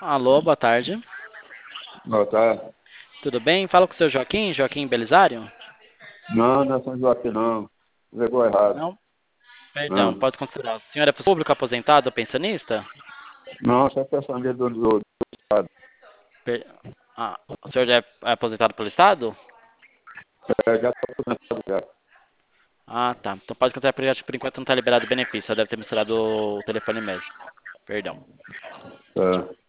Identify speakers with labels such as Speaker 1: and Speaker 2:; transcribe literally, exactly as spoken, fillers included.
Speaker 1: Alô, boa tarde.
Speaker 2: Boa tarde.
Speaker 1: Tudo bem? Fala com o seu Joaquim, Joaquim Belisário?
Speaker 2: Não, não é São Joaquim, não. Pegou errado.
Speaker 1: Não? Perdão,
Speaker 2: Não,
Speaker 1: pode considerar. O senhor é público aposentado ou pensionista?
Speaker 2: não, só pensando do, do, do Estado.
Speaker 1: Per- Ah, o senhor já é aposentado pelo Estado?
Speaker 2: É, já está aposentado já.
Speaker 1: Ah, tá. Então pode considerar porque acho que por enquanto não está liberado o benefício. Só deve ter misturado o telefone mesmo. Perdão.
Speaker 2: É.